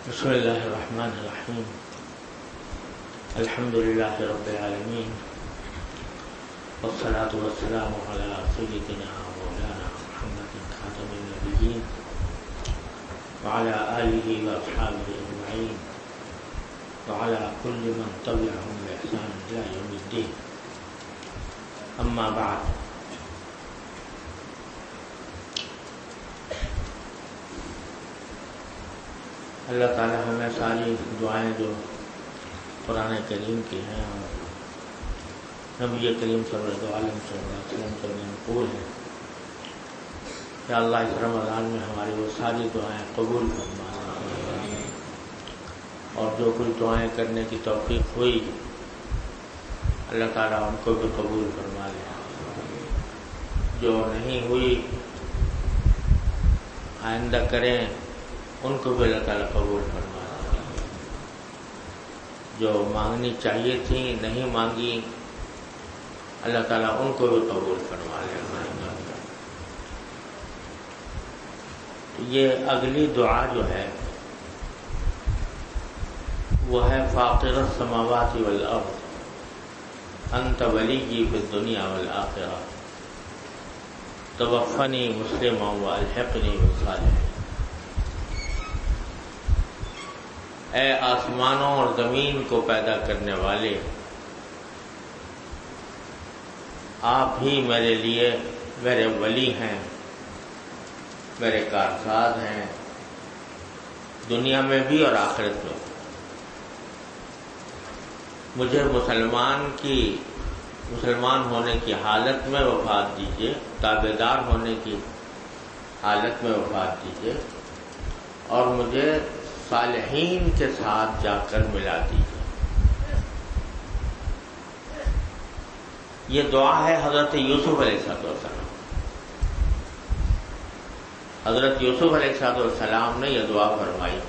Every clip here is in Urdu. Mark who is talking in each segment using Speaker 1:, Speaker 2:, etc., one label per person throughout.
Speaker 1: بسم اللہ الرحمن الرحیم الحمد للہ رب العالمین والصلاة والسلام علی سیدنا مولانا محمد خاتم النبیین وعلى آلہ واصحابہ اجمعین وعلى كل من تبعهم بإحسان إلى يوم الدین. اما بعد، اللہ تعالیٰ ہمیں ساری دعائیں جو قرآن کریم کی ہیں اور نبی کریم صلی اللہ علیہ وسلم کے منقول ہیں، کہ اللہ اس رمضان میں ہماری وہ ساری دعائیں قبول فرمائے، اور جو کچھ دعائیں کرنے کی توفیق ہوئی اللہ تعالیٰ ان کو بھی قبول فرما لے، جو نہیں ہوئی آئندہ کریں ان کو بھی اللہ تعالیٰ قبول فرما لے، جو مانگنی چاہیے تھی نہیں مانگی اللہ تعالیٰ ان کو بھی قبول فرما لے. یہ اگلی دعا جو ہے وہ ہے فاطر السماوات والارض انت ولی فی الدنیا والآخرہ توفنی مسلما والحقنی بالصالحین. اے آسمانوں اور زمین کو پیدا کرنے والے، آپ ہی میرے لیے میرے ولی ہیں، میرے کارساز ہیں، دنیا میں بھی اور آخرت میں. مجھے مسلمان ہونے کی حالت میں وفات دیجیے، تابعدار ہونے کی حالت میں وفات دیجیے، اور مجھے صالحین کے ساتھ جا کر ملا دیجیے. یہ دعا ہے حضرت یوسف علیہ السلام. حضرت یوسف علیہ السلام نے یہ دعا فرمائی.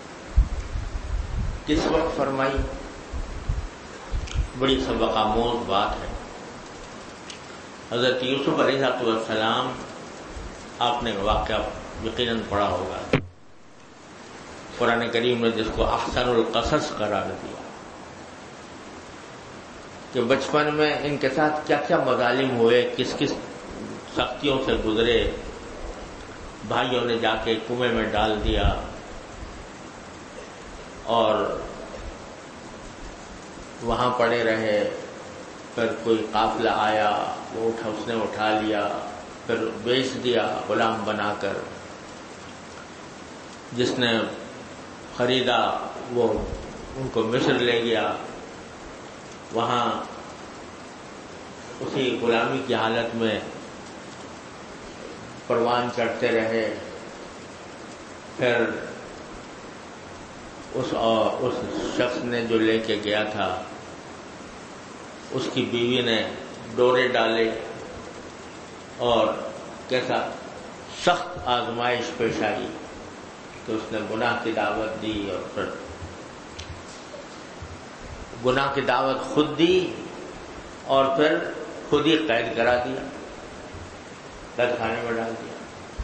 Speaker 1: کس وقت فرمائی؟ بڑی سبق آموز بات ہے. حضرت یوسف علیہ السلام، آپ نے واقعہ یقیناً پڑھا ہوگا، قرآن کریم نے جس کو احسن القصص قرار دیا، کہ بچپن میں ان کے ساتھ کیا کیا مظالم ہوئے، کس کس سختیوں سے گزرے. بھائیوں نے جا کے کنویں میں ڈال دیا، اور وہاں پڑے رہے. پھر کوئی قافلہ آیا، اس نے اٹھا لیا، پھر بیچ دیا غلام بنا کر. جس نے خریدا وہ ان کو مصر لے گیا، وہاں اسی غلامی کی حالت میں پروان چڑھتے رہے. پھر اس شخص نے جو لے کے گیا تھا اس کی بیوی نے ڈورے ڈالے، اور کیسا سخت آزمائش پیش آئی کہ اس نے گناہ کی دعوت دی، اور پھر گناہ کی دعوت خود دی اور پھر خود ہی قید کرا دیا، قید خانے میں ڈال دیا.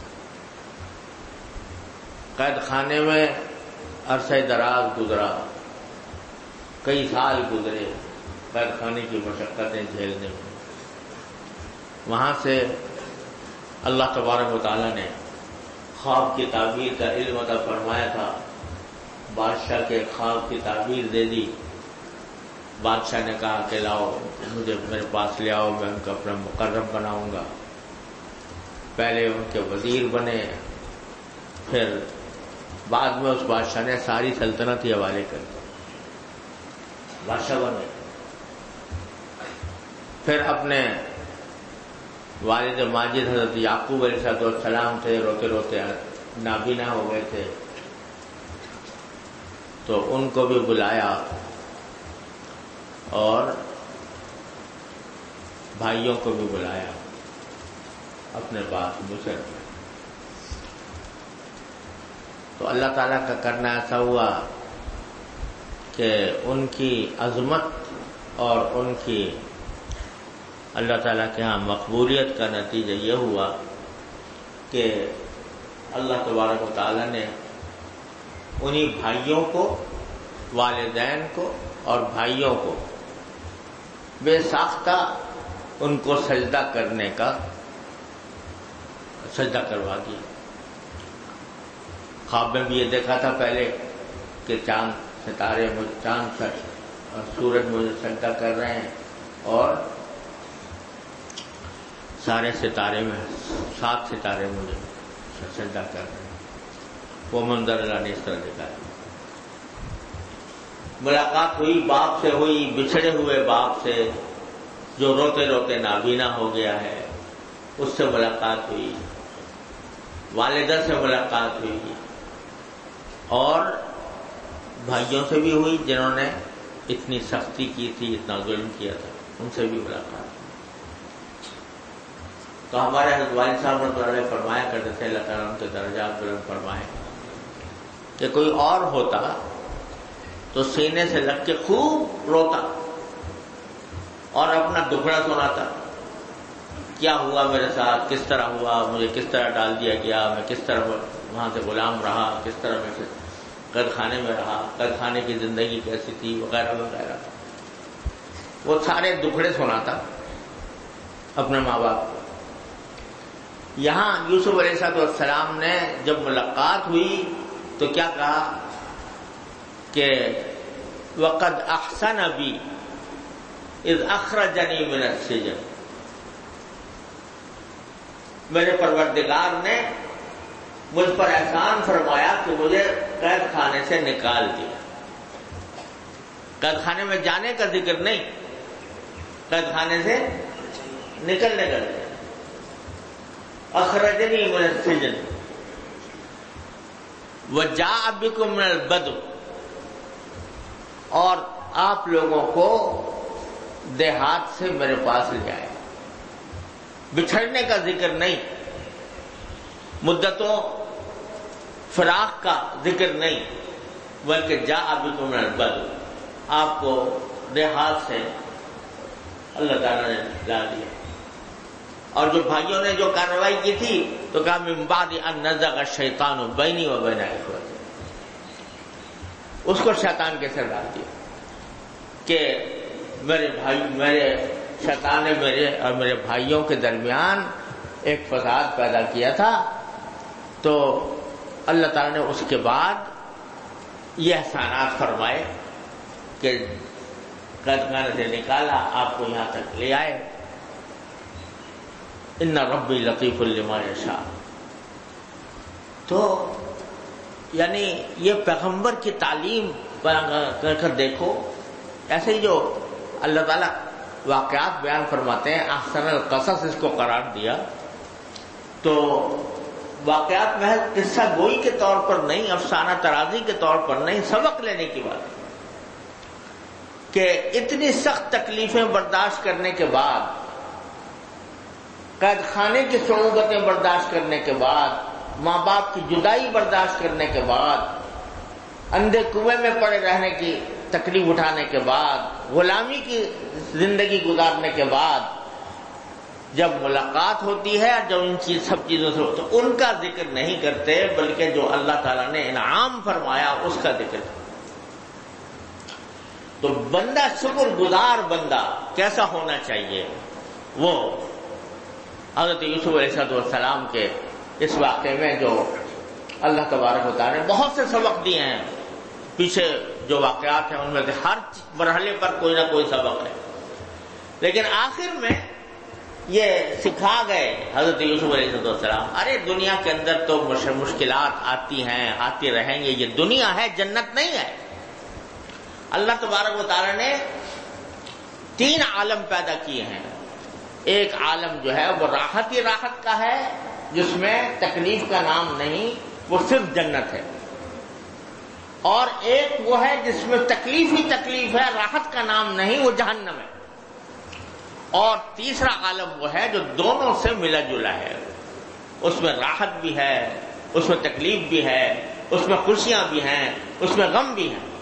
Speaker 1: قید خانے میں عرصہ دراز گزرا، کئی سال گزرے قید خانے کی مشقتیں جھیلنے میں. وہاں سے اللہ تبارک و تعالیٰ نے خواب کی تعبیر کا علم عطا فرمایا تھا. بادشاہ کے خواب کی تعبیر دے دی. بادشاہ نے کہا کہ لاؤ مجھے میرے پاس لے آؤ، میں ان کو اپنا مقرب بناؤں گا. پہلے ان کے وزیر بنے، پھر بعد میں اس بادشاہ نے ساری سلطنت ہی حوالے کر دی، بادشاہ بنے. پھر اپنے والد ماجد حضرت یعقوب علیہ السلام تھے، روتے روتے نابینا ہو گئے تھے، تو ان کو بھی بلایا اور بھائیوں کو بھی بلایا اپنے پاس مصر میں. تو اللہ تعالیٰ کا کرنا ایسا ہوا کہ ان کی عظمت اور ان کی اللہ تعالیٰ کے ہاں مقبولیت کا نتیجہ یہ ہوا کہ اللہ تبارک و تعالیٰ نے انہی بھائیوں کو، والدین کو اور بھائیوں کو بے ساختہ ان کو سجدہ کرنے کا سجدہ کروا دیا۔ خواب میں بھی یہ دیکھا تھا پہلے کہ چاند ستارے چاند اور سورج مجھے سجدہ کر رہے ہیں اور سارے ستارے میں 7 ستارے مجھے سجدہ کر رہے ہیں۔ وہ منظر اللہ نے اس طرح دکھایا۔ ملاقات ہوئی، باپ سے ہوئی، بچھڑے ہوئے باپ سے جو روتے روتے نابینا ہو گیا ہے، اس سے ملاقات ہوئی، والدہ سے ملاقات ہوئی، اور بھائیوں سے بھی ہوئی جنہوں نے اتنی سختی کی تھی، اتنا ظلم کیا تھا، ان سے بھی ملاقات ہوئی۔ تو ہمارے حضرت والد صاحب رحمۃ اللہ علیہ فرمایا کرتے تھے، اللہ تعالیٰ ان کے درجات بلند فرمائے، کہ کوئی اور ہوتا تو سینے سے لگ کے خوب روتا اور اپنا دکھڑا سناتا، کیا ہوا میرے ساتھ، کس طرح ہوا، مجھے کس طرح ڈال دیا گیا، میں کس طرح وہاں سے غلام رہا، کس طرح میں قید خانے میں رہا، قید خانے کی زندگی کیسی تھی، وغیرہ وغیرہ۔ وہ سارے دکھڑے سناتا اپنے ماں باپ کو۔ یہاں یوسف علیہ السلام نے جب ملاقات ہوئی تو کیا کہا کہ وَقَدْ أَحْسَنَ بِي اِذْ أَخْرَجَنِي مِنَ السِّجْنِ، میرے پروردگار نے مجھ پر احسان فرمایا کہ مجھے قید خانے سے نکال دیا۔ قید خانے میں جانے کا ذکر نہیں، قید خانے سے نکلنے کا ذکر۔ اخرجنی من السجن وجاء بکم من البدو، اور آپ لوگوں کو دیہات سے میرے پاس لے آئے۔ بچھڑنے کا ذکر نہیں، مدتوں فراق کا ذکر نہیں، بلکہ جاء بکم من البدو، آپ کو دیہات سے اللہ تعالیٰ نے لا دیا۔ اور جو بھائیوں نے جو کارروائی کی تھی تو کہا من بعد ان نزغ الشیطان بینی و بین اخوتی، اس کو شیطان کے سر ڈال دیا کہ میرے شیطان نے میرے اور میرے بھائیوں کے درمیان ایک فساد پیدا کیا تھا۔ تو اللہ تعالیٰ نے اس کے بعد یہ احسانات فرمائے کہ قید خانے سے نکالا، آپ کو یہاں تک لے آئے۔ ان ربی لطیف لما یشاء۔ تو یعنی یہ پیغمبر کی تعلیم کر کر دیکھو، ایسے ہی جو اللہ تعالیٰ واقعات بیان فرماتے ہیں، احسن القصص اس کو قرار دیا، تو واقعات محض قصہ گوئی کے طور پر نہیں، افسانہ ترازی کے طور پر نہیں، سبق لینے کی بات کہ اتنی سخت تکلیفیں برداشت کرنے کے بعد، قید خانے کی صعوبتیں برداشت کرنے کے بعد، ماں باپ کی جدائی برداشت کرنے کے بعد، اندھے کنویں میں پڑے رہنے کی تکلیف اٹھانے کے بعد، غلامی کی زندگی گزارنے کے بعد، جب ملاقات ہوتی ہے، جب ان سب چیزوں سے تو ان کا ذکر نہیں کرتے، بلکہ جو اللہ تعالیٰ نے انعام فرمایا اس کا ذکر کرتے۔ تو بندہ شکر گزار بندہ کیسا ہونا چاہیے، وہ حضرت یوسف علیہ السلام کے اس واقعے میں جو اللہ تبارک و تعالیٰ نے بہت سے سبق دیے ہیں، پیچھے جو واقعات ہیں ان میں سے ہر مرحلے پر کوئی نہ کوئی سبق ہے، لیکن آخر میں یہ سکھا گئے حضرت یوسف علیہ السلام، ارے دنیا کے اندر تو مشکلات آتی ہیں، آتی رہیں گے، یہ دنیا ہے، جنت نہیں ہے۔ اللہ تبارک و تعالیٰ نے 3 عالم پیدا کیے ہیں۔ ایک عالم جو ہے وہ راحت ہی راحت کا ہے، جس میں تکلیف کا نام نہیں، وہ صرف جنت ہے، اور ایک وہ ہے جس میں تکلیف ہی تکلیف ہے، راحت کا نام نہیں، وہ جہنم ہے، اور تیسرا عالم وہ ہے جو دونوں سے ملا جلا ہے، اس میں راحت بھی ہے، اس میں تکلیف بھی ہے، اس میں خوشیاں بھی ہیں، اس میں غم بھی ہیں۔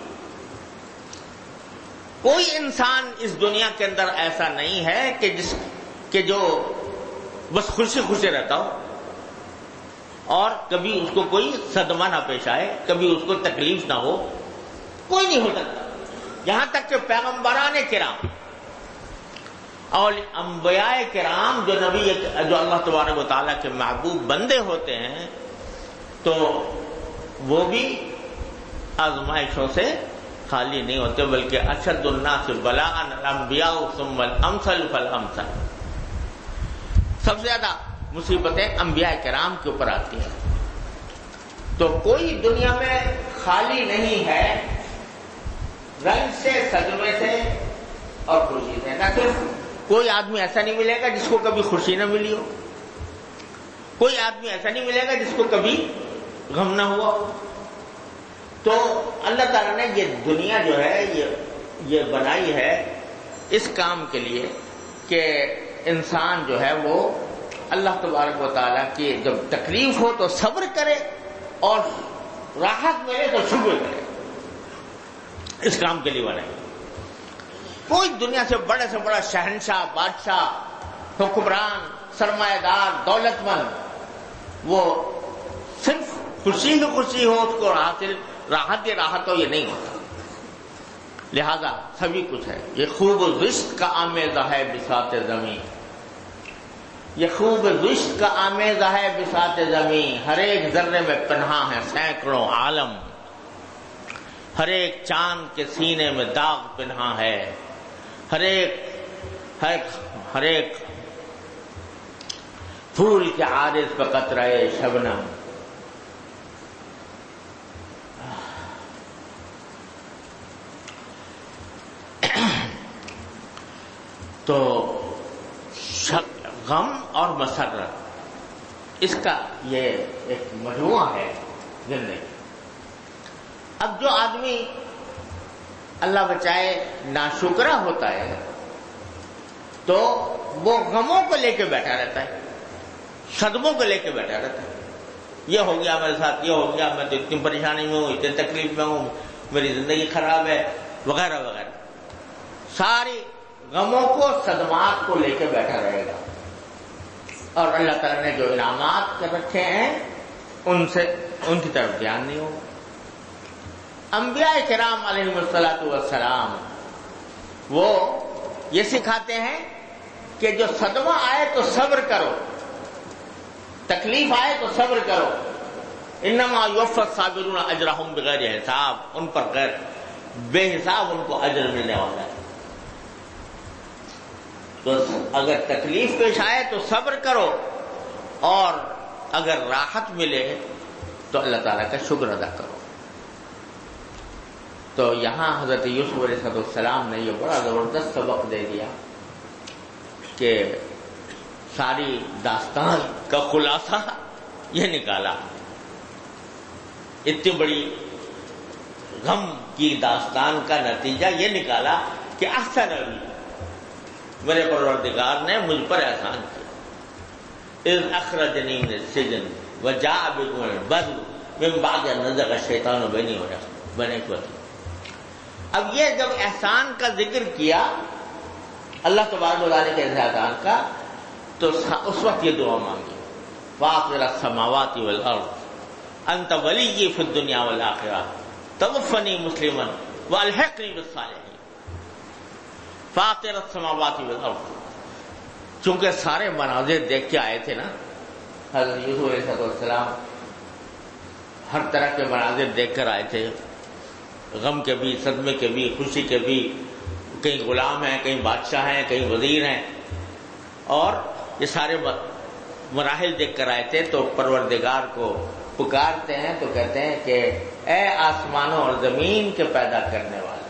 Speaker 1: کوئی انسان اس دنیا کے اندر ایسا نہیں ہے کہ جو بس خوشی خوشی رہتا ہو اور کبھی اس کو کوئی صدمہ نہ پیش آئے، کبھی اس کو تکلیف نہ ہو، کوئی نہیں ہو سکتا. یہاں تک کہ پیغمبران کرام اور انبیاء کرام جو اللہ تبارک و تعالیٰ کے محبوب بندے ہوتے ہیں، تو وہ بھی آزمائشوں سے خالی نہیں ہوتے، بلکہ اشد الناس بلاء الانبیاء ثم الامثل فالامثل. سب سے زیادہ مصیبتیں انبیاء کرام کے اوپر آتی ہیں. تو کوئی دنیا میں خالی نہیں ہے رنج سے، صدمے سے اور خوشی سے. نہ صرف کوئی آدمی ایسا نہیں ملے گا جس کو کبھی خوشی نہ ملی ہو، کوئی آدمی ایسا نہیں ملے گا جس کو کبھی غم نہ ہوا ہو. تو اللہ تعالیٰ نے یہ دنیا جو ہے یہ بنائی ہے اس کام کے لیے کہ انسان جو ہے وہ اللہ تبارک و تعالیٰ کی جب تکلیف ہو تو صبر کرے اور راحت ملے تو شکر کرے. اس کام کے لیے بنائی. کوئی دنیا سے بڑا شہنشاہ، بادشاہ، حکمران، سرمایہ دار، دولت مند وہ صرف خوشی ہی خوشی ہو اس کو حاصل، راحت ہی راحت ہو، یہ نہیں ہوتا. لہذا سبھی کچھ ہے. یہ خوب رشت کا آمیزہ ہے بساط زمین، یہ خوب رشت کا آمیزہ ہے بساط زمین. ہر ایک ذرے میں پنہاں ہے سینکڑوں عالم، ہر ایک چاند کے سینے میں داغ پنہاں ہے، ہر ایک پھول کے عارض پہ قطرہ شبنم. تو غم اور مسرت اس کا یہ ایک مجموعہ ہے زندگی. اب جو آدمی اللہ بچائے ناشکرا ہوتا ہے تو وہ غموں کو لے کے بیٹھا رہتا ہے، صدموں کو لے کے بیٹھا رہتا ہے. یہ ہو گیا میرے ساتھ، یہ ہو گیا، میں تو اتنی پریشانی میں ہوں، اتنی تکلیف میں ہوں، میری زندگی خراب ہے، وغیرہ وغیرہ. ساری غموں کو، صدمات کو لے کے بیٹھا رہے گا. اور اللہ تعالیٰ نے جو انعامات کر رکھے ہیں ان کی طرف دھیان نہیں ہوگا. انبیاء کرام علیہ الصلوۃ والسلام وہ یہ سکھاتے ہیں کہ جو صدمہ آئے تو صبر کرو، تکلیف آئے تو صبر کرو. انما یوفی الصابرون اجرہم بغیر حساب، ان پر غیر بے حساب ان کو اجر ملنے والا ہے. تو اگر تکلیف پیش آئے تو صبر کرو، اور اگر راحت ملے تو اللہ تعالیٰ کا شکر ادا کرو. تو یہاں حضرت یوسف علیہ السلام نے یہ بڑا زبردست سبق دے دیا کہ ساری داستان کا خلاصہ یہ نکالا، اتنی بڑی غم کی داستان کا نتیجہ یہ نکالا کہ احسن ابھی میرے پروردگار نے مجھ پر احسان کیا. اذ اخرجنی من السجن وجاء بكم البدو من بعد ان نزغ الشیطان بینی وبین. اب یہ جب احسان کا ذکر کیا اللہ تبارک و تعالیٰ کے احسان کا، تو اس وقت یہ دعا مانگی، فاطر السماوات والارض انت ولی فی الدنیا والآخرہ توفنی مسلما والحقنی بالصالحین. فاطر السماوات والارض، چونکہ سارے مناظر دیکھ کے آئے تھے نا حضرت یوسف علیہ السلام، ہر طرح کے مناظر دیکھ کر آئے تھے، غم کے بھی، صدمے کے بھی، خوشی کے بھی. کہیں غلام ہیں، کہیں بادشاہ ہیں، کہیں وزیر ہیں، اور یہ سارے مراحل دیکھ کر آئے تھے. تو پروردگار کو پکارتے ہیں تو کہتے ہیں کہ اے آسمانوں اور زمین کے پیدا کرنے والے،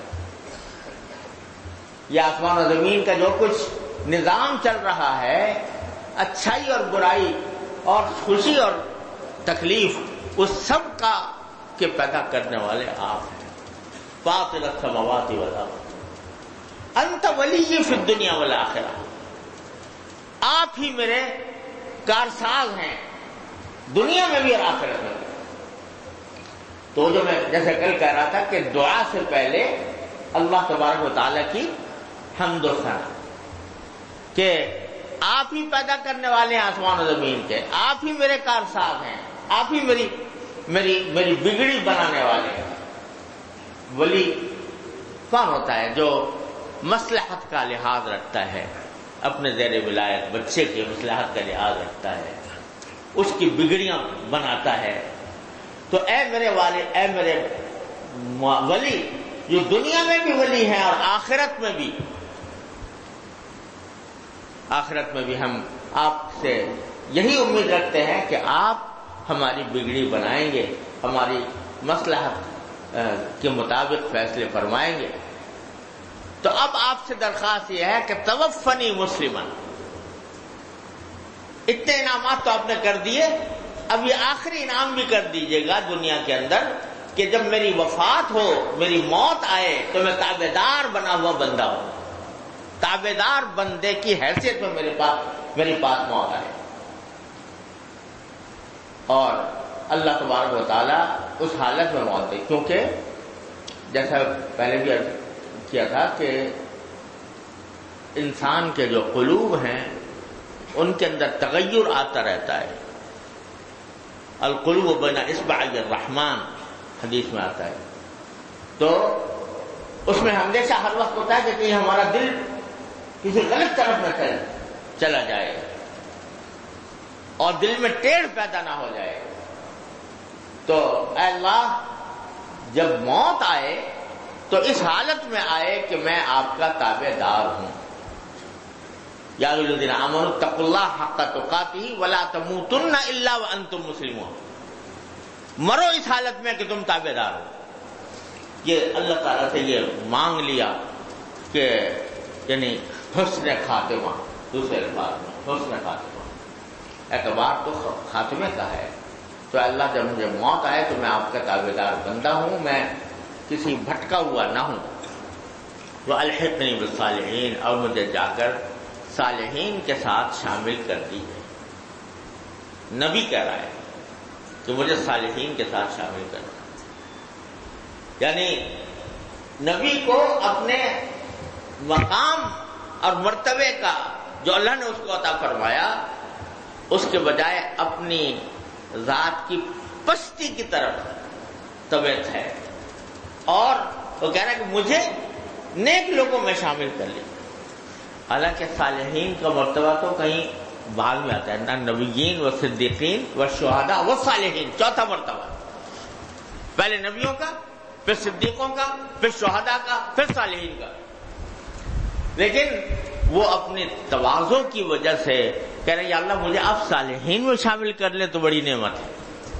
Speaker 1: یہ آسمان اور زمین کا جو کچھ نظام چل رہا ہے، اچھائی اور برائی اور خوشی اور تکلیف، اس سب کا کے پیدا کرنے والے آپ ہیں. فاطر السماوات والارض انت ولی فی الدنیا والآخرہ، آپ ہی میرے کارساز ہیں دنیا میں بھی اور آخرت میں بھی. تو جو میں جیسے کل کہہ رہا تھا کہ دعا سے پہلے اللہ تبارک و تعالیٰ کی حمد و ثنا، کہ آپ ہی پیدا کرنے والے ہیں آسمان و زمین کے، آپ ہی میرے کارساز ہیں، آپ ہی میری بگڑی بنانے والے ہیں۔ ولی کون ہوتا ہے؟ جو مصلحت کا لحاظ رکھتا ہے، اپنے زیر ولایت بچے کی مصلحت کا لحاظ رکھتا ہے، اس کی بگڑیاں بناتا ہے۔ تو اے میرے والد، اے میرے ولی، جو دنیا میں بھی ولی ہیں اور آخرت میں بھی ہم آپ سے یہی امید رکھتے ہیں کہ آپ ہماری بگڑی بنائیں گے، ہماری مصلحت کے مطابق فیصلے فرمائیں گے۔ تو اب آپ سے درخواست یہ ہے کہ توفنی مسلمن، اتنے انعامات تو آپ نے کر دیے، اب یہ آخری انعام بھی کر دیجئے گا دنیا کے اندر کہ جب میری وفات ہو، میری موت آئے تو میں تابعدار بنا ہوا بندہ ہوں، تابعدار بندے کی حیثیت میں میری پاس موت آئے۔ اور اللہ تبارک و تعالیٰ اس حالت میں موت دے، کیونکہ جیسا پہلے بھی عرض کیا تھا کہ انسان کے جو قلوب ہیں ان کے اندر تغیر آتا رہتا ہے۔ القلوب بین اصبعی الرحمن حدیث میں آتا ہے۔ تو اس میں ہمیشہ ہر وقت ہوتا ہے کہ کہیں ہمارا دل کسی غلط طرف میں چلا جائے اور دل میں ٹیڑھ پیدا نہ ہو جائے۔ تو اے اللہ، جب موت آئے تو اس حالت میں آئے کہ میں آپ کا تابع دار ہوں۔ یا ایھا الذین آمنوا اتقوا اللہ حق تقاتہ ولا تموتن الا وانتم مسلمون، مرو اس حالت میں کہ تم تابع دار ہو۔ یہ اللہ تعالیٰ سے یہ مانگ لیا کہ یعنی حسن خاتمہ، دوسرے الفاظ میں حسن خاتمہ، اعتبار تو خاتمے کا ہے۔ تو اللہ جب مجھے موت آئے تو میں آپ کا تابع دار بندہ ہوں، میں کسی بھٹکا ہوا نہ ہوں۔ وَأَلْحِقْنِي بِالصَّالِحِينَ، اور مجھے جا کر صالحین کے ساتھ شامل کر دیجیے۔ نبی کہہ رہا ہے کہ مجھے صالحین کے ساتھ شامل کر دیں، یعنی نبی کو اپنے مقام اور مرتبے کا جو اللہ نے اس کو عطا فرمایا، اس کے بجائے اپنی ذات کی پستی کی طرف طبیعت ہے، اور وہ کہہ رہا ہے کہ مجھے نیک لوگوں میں شامل کر لیں۔ حالانکہ صالحین کا مرتبہ تو کہیں بعد میں آتا ہے، نہ نبیین و صدیقین و شہداء و صالحین، چوتھا مرتبہ، پہلے نبیوں کا، پھر صدیقوں کا، پھر شہداء کا، پھر صالحین کا۔ لیکن وہ اپنی تواضع کی وجہ سے کہہ رہے ہیں یا اللہ مجھے آپ صالحین میں شامل کر لیں تو بڑی نعمت ہے۔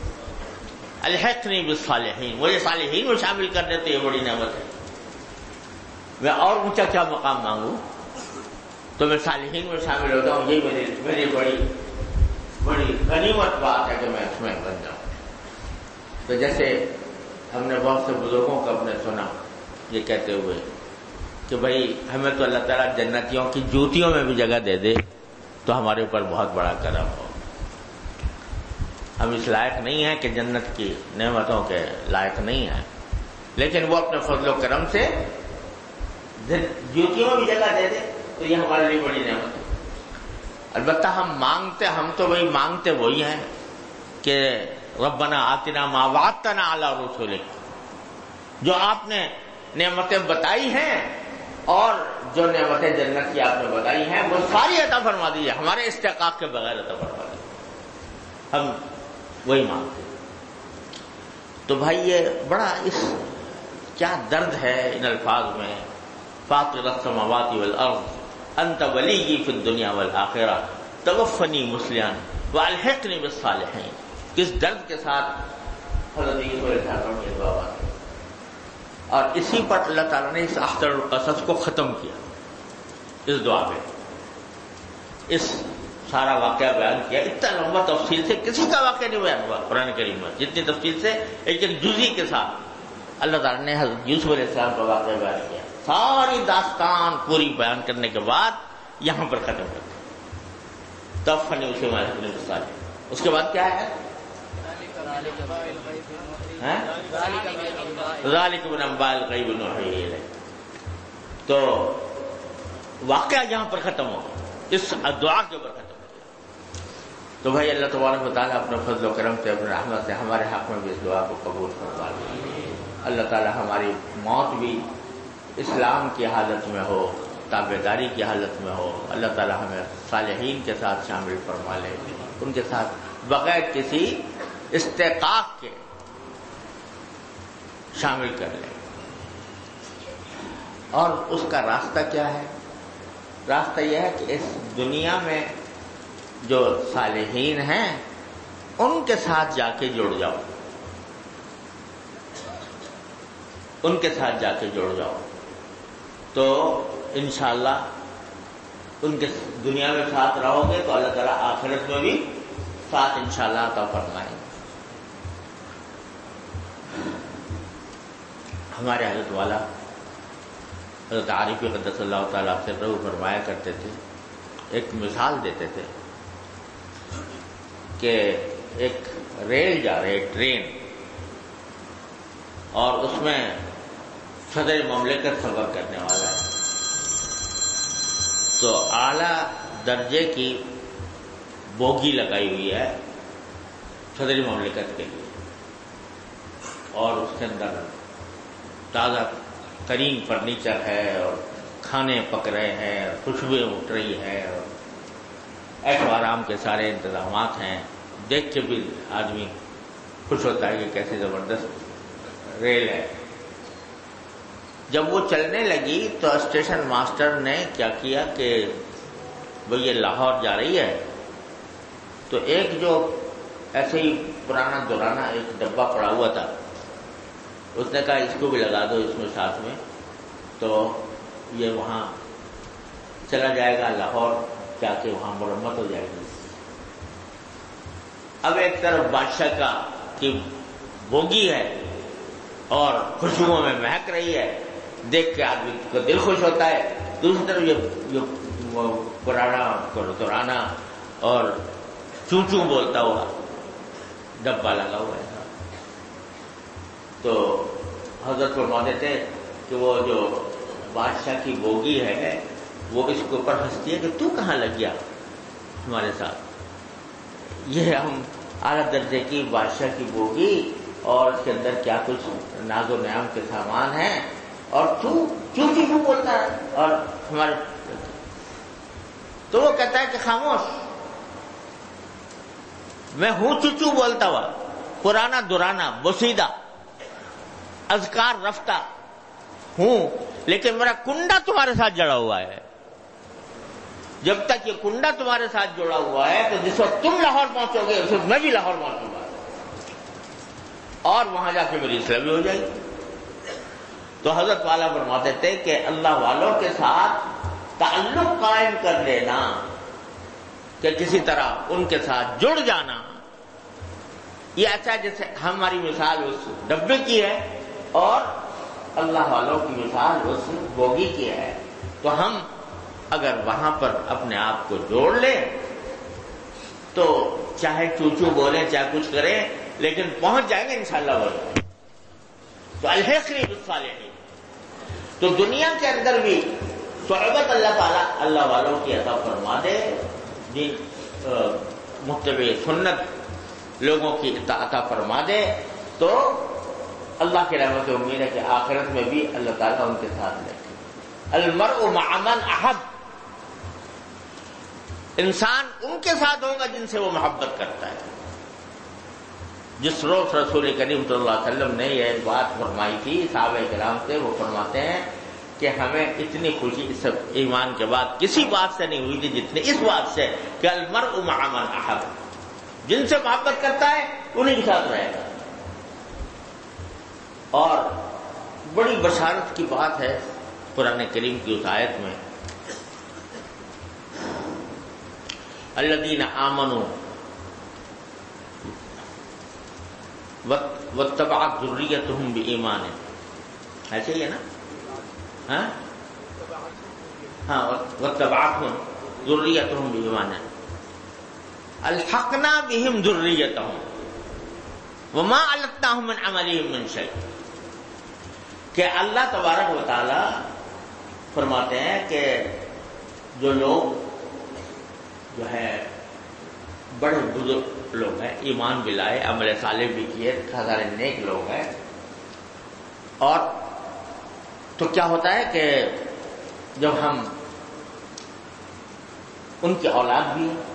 Speaker 1: الحقنی بالصالحین، مجھے صالحین میں شامل کر لیں تو یہ بڑی نعمت ہے۔ میں اور اونچا کیا مقام مانگوں؟ تو میں صالحین میں شامل ہوتا ہوں، یہ میری بڑی غنیمت بات ہے کہ میں اس میں بن جاؤں۔ تو جیسے ہم نے بہت سے بزرگوں کو اپنے سنا یہ کہتے ہوئے کہ بھائی ہمیں تو اللہ تعالیٰ جنتیوں کی جوتیوں میں بھی جگہ دے دے تو ہمارے اوپر بہت بڑا کرم ہو۔ ہم اس لائق نہیں ہیں کہ جنت کی نعمتوں کے لائق نہیں ہیں، لیکن وہ اپنے فضل و کرم سے جوتیوں میں بھی جگہ دے دے تو یہ ہمارے لیے بڑی نعمت ہے۔ البتہ ہم تو وہی مانگتے وہی ہیں کہ ربنا آتنا ما وعدتنا علی رسولک، جو آپ نے نعمتیں بتائی ہیں اور جو نعمتیں جنت کی آپ نے بتائی ہیں وہ ساری عطا فرما دیجیے، ہمارے استحقاق کے بغیر عطا فرما دیجیے، ہم وہی مانگتے ہیں۔ تو بھائی یہ بڑا کیا درد ہے ان الفاظ میں، فاطر السماوات والارض انت ولی فی الدنیا والآخرہ توفنی مسلما والحقنی بالصالحین۔ کس درد کے ساتھ حضرت یوسف علیہ السلام نے دعا مانگی، اور اسی پر اللہ تعالیٰ نے اس اخطر القصص کو ختم کیا، اس دعا میں اس سارا واقعہ بیان کیا۔ اتنا لمبا تفصیل سے کسی کا واقعہ نہیں بیان ہوا قرآن کریم میں جتنی تفصیل سے ایک جزی کے ساتھ اللہ تعالیٰ نے حضرت یوسف علیہ السلام کا واقعہ بیان کیا۔ ساری داستان پوری بیان کرنے کے بعد یہاں پر ختم کر دیا، تب فنی اسے مثال۔ اس کے بعد کیا ہے؟ ذالک من انباء الغیب نوحیہ الیک۔ تو واقعہ یہاں پر ختم ہو گیا، اس دعا کے اوپر ختم ہو گیا۔ تو بھائی اللہ تبارک و تعالیٰ اپنے فضل و کرم سے، اپنے رحمت سے ہمارے حق میں بھی اس دعا کو قبول فرما لے۔ اللہ تعالیٰ ہماری موت بھی اسلام کی حالت میں ہو، تابعداری کی حالت میں ہو۔ اللہ تعالیٰ ہمیں صالحین کے ساتھ شامل فرما لے، ان کے ساتھ بغیر کسی استحقاق کے شامل کر لے۔ اور اس کا راستہ کیا ہے؟ راستہ یہ ہے کہ اس دنیا میں جو صالحین ہیں ان کے ساتھ جا کے جڑ جاؤ، ان کے ساتھ جا کے جڑ جاؤ، تو انشاءاللہ ان کے دنیا میں ساتھ رہو گے تو اللہ تعالیٰ آخرت میں بھی ساتھ انشاءاللہ عطا فرمائیں گے۔ ہمارے حضرت والا حضرت عارفی قدس اللہ تعالیٰ سے رہو فرمایا کرتے تھے، ایک مثال دیتے تھے کہ ایک ریل جا رہی ٹرین، اور اس میں صدر مملکت سفر کرنے والا ہے، تو اعلیٰ درجے کی بوگی لگائی ہوئی ہے صدر مملکت کے لیے، اور اس کے اندر تازہ ترین فرنیچر ہے، اور کھانے پک رہے ہیں، خوشبوئیں اٹھ رہی ہے، اور عیش و آرام کے سارے انتظامات ہیں۔ دیکھ کے بھی آدمی خوش ہوتا ہے کہ کیسی زبردست ریل ہے۔ جب وہ چلنے لگی تو اسٹیشن ماسٹر نے کیا کیا کہ بھئی یہ لاہور جا رہی ہے، تو ایک جو ایسے ہی پرانا درانا ایک ڈبہ پڑا ہوا تھا، اس نے کہا اس کو بھی لگا دو اس میں ساتھ میں، تو یہ وہاں چلا جائے گا لاہور، جا کے وہاں مرمت ہو جائے گی۔ اب ایک طرف بادشاہ کی بوگی ہے اور خوشبوؤں میں مہک رہی ہے، دیکھ کے آدمی کو دل خوش ہوتا ہے، دوسری طرف یہ پرانا درانا اور چوں چوں بولتا ہوا ڈبہ لگا ہوا ہے۔ تو حضرت فرماتے تھے کہ وہ جو بادشاہ کی بوگی ہے وہ اس کے اوپر ہنستی ہے کہ تو کہاں لگ گیا ہمارے ساتھ، یہ ہم اعلیٰ درجے کی بادشاہ کی بوگی اور اس کے اندر کیا کچھ ناز و نعام کے سامان ہیں، اور تو چوں چوں بولتا ہے اور ہمارے، تو وہ کہتا ہے کہ خاموش، میں ہوں چوچو بولتا ہوا، پرانا درانا بوسیدہ اذکار رفتہ ہوں، لیکن میرا کنڈا تمہارے ساتھ جڑا ہوا ہے۔ جب تک یہ کنڈا تمہارے ساتھ جڑا ہوا ہے تو جس وقت تم لاہور پہنچو گے اس وقت میں بھی لاہور پہنچوں گا، اور وہاں جا کے میری اصلاح بھی ہو جائے گی۔ تو حضرت والا فرماتے تھے کہ اللہ والوں کے ساتھ تعلق قائم کر لینا، کہ کسی طرح ان کے ساتھ جڑ جانا، یہ ایسا جیسے ہماری مثال اس ڈبے کی ہے اور اللہ والوں کی مثال اس بوگی کی ہے۔ تو ہم اگر وہاں پر اپنے آپ کو جوڑ لیں تو چاہے چوچو بولیں چاہے کچھ کریں لیکن پہنچ جائیں گے انشاءاللہ وہ۔ تو الحقنی بالصالحین، تو دنیا کے اندر بھی صحبت اللہ تعالیٰ اللہ والوں کی عطا فرما دے، جن متبع سنت لوگوں کی عطا فرما دے، تو اللہ کی رحمت سے امید ہے کہ آخرت میں بھی اللہ تعالیٰ ان کے ساتھ رکھے۔ المرء مع من احب، انسان ان کے ساتھ ہوگا جن سے وہ محبت کرتا ہے۔ جس روز رسول کریم صلی اللہ علیہ وسلم نے یہ بات فرمائی تھی صحابہ کرام سے، وہ فرماتے ہیں کہ ہمیں اتنی خوشی اس ایمان کے بعد کسی بات سے نہیں ہوئی تھی جتنی اس بات سے کہ المرء مع من احب، جن سے محبت کرتا ہے انہیں کے ساتھ رہے گا۔ اور بڑی بشارت کی بات ہے قرآن کریم کی اس آیت میں، الذین آمنوا واتبعت ذریتہم بایمان، ایسے ہی ہے نا؟ ہاں، واتبعتہم ذریتہم بایمان الحقنا بہم ذریتہم وما علتناہم من عملہم من شیء، کہ اللہ تبارک و تعالی فرماتے ہیں کہ جو لوگ جو ہے بڑے بزرگ لوگ ہیں، ایمان بھی لائے، عمل صالح بھی کیے، ہزارے نیک لوگ ہیں. اور تو کیا ہوتا ہے کہ جب ہم ان کی اولاد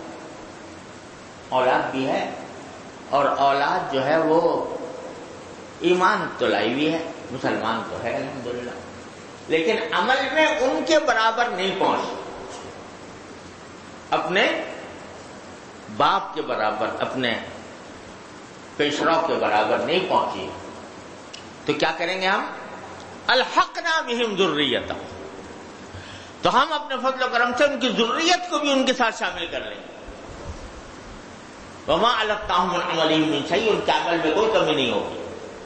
Speaker 1: بھی ہے اور اولاد جو ہے وہ ایمان تو لائی ہوئی ہے، مسلمان تو ہے الحمدللہ، لیکن عمل میں ان کے برابر نہیں پہنچ، اپنے باپ کے برابر، اپنے پیشرو کے برابر نہیں پہنچی. تو کیا کریں گے ہم؟ الحقنا بہم ذریتہم، تو ہم اپنے فضل و کرم سے ان کی ذریت کو بھی ان کے ساتھ شامل کر لیں گے. وما التاہم من عملہم من شیء، ان کے عمل میں کوئی کمی نہیں ہوگی.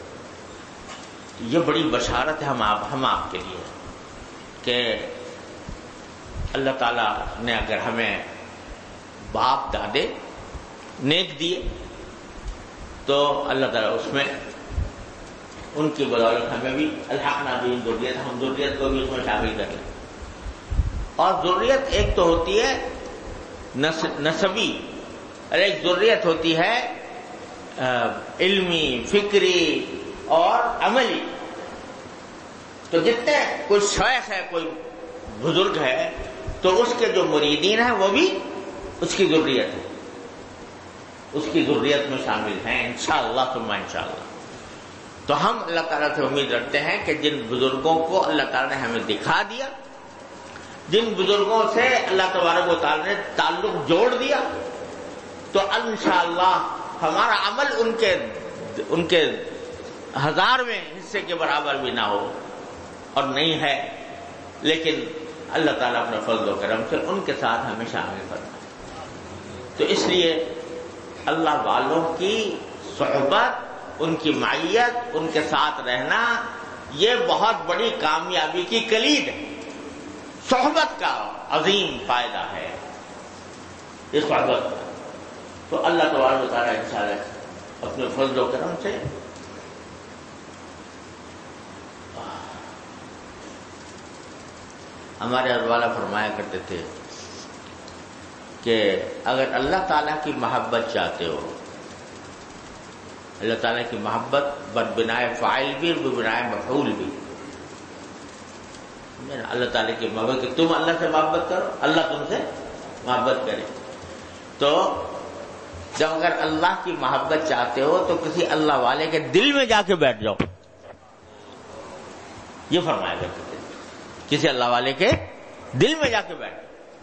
Speaker 1: یہ بڑی بشارت ہے ہم آپ کے لیے کہ اللہ تعالیٰ نے اگر ہمیں باپ دادے نیک دیے تو اللہ تعالیٰ اس میں ان کی بدولت ہمیں بھی الحقنا بہم ذریتہم، ہم ذریت کو بھی اس میں شامل کر لیں. اور ذریت ایک تو ہوتی ہے نسبی اور ایک ذریت ہوتی ہے علمی، فکری اور عملی. تو جتنے کوئی شیخ ہے، کوئی بزرگ ہے، تو اس کے جو مریدین ہیں وہ بھی اس کی ذریت ہے، اس کی ذریت میں شامل ہیں انشاءاللہ ثم انشاءاللہ. تو ہم اللہ تعالیٰ سے امید رکھتے ہیں کہ جن بزرگوں کو اللہ تعالیٰ نے ہمیں دکھا دیا، جن بزرگوں سے اللہ تبارک و تعالیٰ نے تعلق جوڑ دیا، تو انشاءاللہ ہمارا عمل ان کے 1000ویں حصے کے برابر بھی نہ ہو، اور نہیں ہے، لیکن اللہ تعالیٰ اپنے فضل و کرم سے ان کے ساتھ ہمیں شامل کرنا. تو اس لیے اللہ والوں کی صحبت، ان کی معیت، ان کے ساتھ رہنا، یہ بہت بڑی کامیابی کی کلید ہے. صحبت کا عظیم فائدہ ہے اس صحبت کا. تو اللہ تبارک و تعالیٰ انشاءاللہ اپنے فضل و کرم سے ہمارے اروالا فرمایا کرتے تھے کہ اگر اللہ تعالیٰ کی محبت چاہتے ہو، اللہ تعالیٰ کی محبت بنائے فاعل بھی اور بنائے مفعول بھی. اللہ تعالیٰ کی محبت کہ تم اللہ سے محبت کرو، اللہ تم سے محبت کرے. تو جب اگر اللہ کی محبت چاہتے ہو تو کسی اللہ والے کے دل میں جا کے بیٹھ جاؤ، یہ فرمایا کرتے تھے. کسی اللہ والے کے دل میں جا کے بیٹھو،